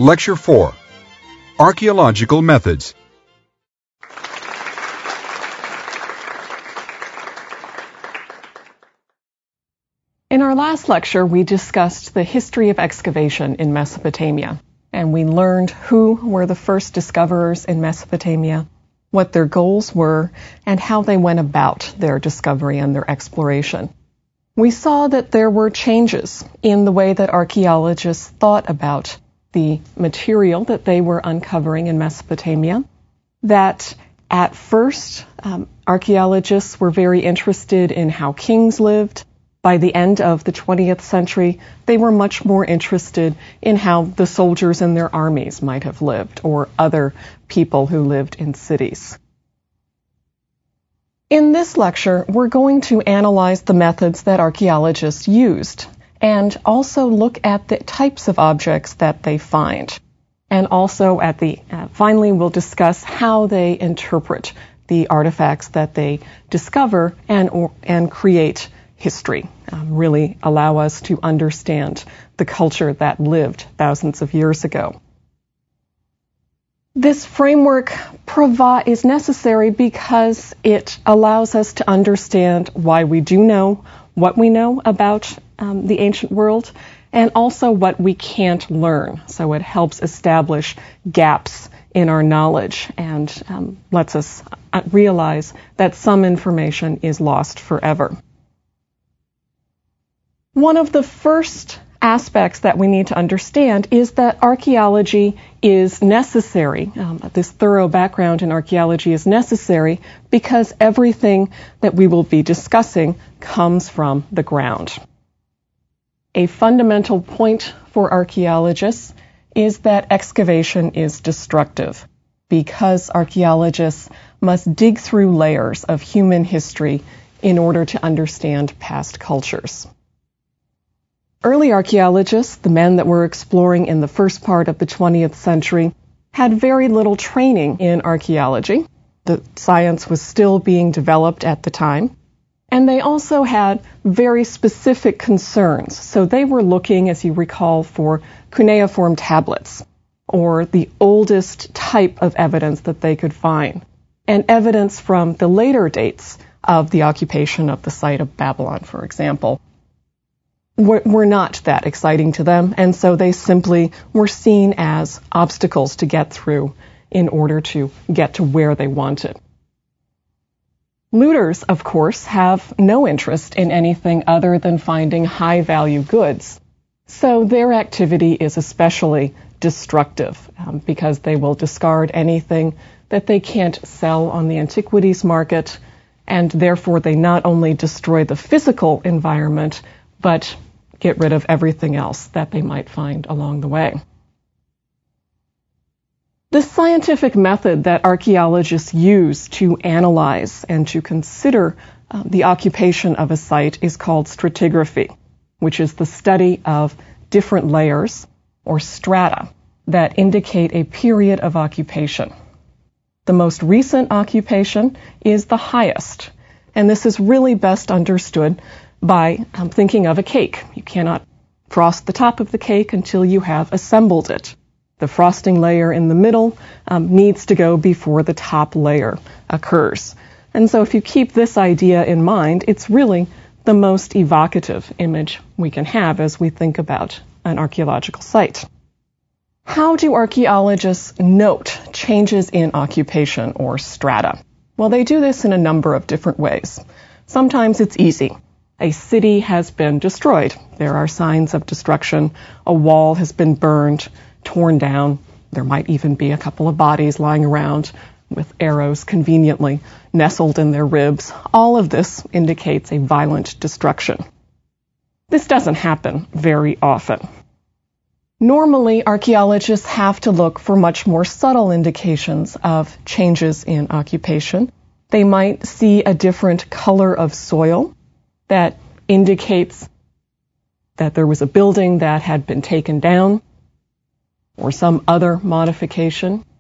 Lecture 4, Archaeological Methods. In our last lecture, we discussed the history of excavation in Mesopotamia, and we learned who were the first discoverers in Mesopotamia, what their goals were, and how they went about their discovery and their exploration. We saw that there were changes in the way that archaeologists thought about the material that they were uncovering in Mesopotamia, that at first archaeologists were very interested in how kings lived. By the end of the 20th century, they were much more interested in how the soldiers in their armies might have lived, or other people who lived in cities. In this lecture, we're going to analyze the methods that archaeologists used, and also look at the types of objects that they find. And also finally, we'll discuss how they interpret the artifacts that they discover and create history, really allow us to understand the culture that lived thousands of years ago. This framework is necessary because it allows us to understand why we do know what we know about the ancient world, and also what we can't learn. So it helps establish gaps in our knowledge and lets us realize that some information is lost forever. One of the first aspects that we need to understand is that archaeology is necessary. This thorough background in archaeology is necessary because everything that we will be discussing comes from the ground. A fundamental point for archaeologists is that excavation is destructive, because archaeologists must dig through layers of human history in order to understand past cultures. Early archaeologists, the men that were exploring in the first part of the 20th century, had very little training in archaeology. The science was still being developed at the time. And they also had very specific concerns. So they were looking, as you recall, for cuneiform tablets, or the oldest type of evidence that they could find, and evidence from the later dates of the occupation of the site of Babylon, for example, were not that exciting to them, and so they simply were seen as obstacles to get through in order to get to where they wanted. Looters, of course, have no interest in anything other than finding high-value goods, so their activity is especially destructive because they will discard anything that they can't sell on the antiquities market, and therefore they not only destroy the physical environment, but get rid of everything else that they might find along the way. The scientific method that archaeologists use to analyze and to consider the occupation of a site is called stratigraphy, which is the study of different layers or strata that indicate a period of occupation. The most recent occupation is the highest, and this is really best understood by thinking of a cake. You cannot frost the top of the cake until you have assembled it. The frosting layer in the middle needs to go before the top layer occurs. And so if you keep this idea in mind, it's really the most evocative image we can have as we think about an archaeological site. How do archaeologists note changes in occupation or strata? Well, they do this in a number of different ways. Sometimes it's easy. A city has been destroyed. There are signs of destruction. A wall has been burned, torn down. There might even be a couple of bodies lying around with arrows conveniently nestled in their ribs. All of this indicates a violent destruction. This doesn't happen very often. Normally, archaeologists have to look for much more subtle indications of changes in occupation. They might see a different color of soil that indicates that there was a building that had been taken down, or some other modification.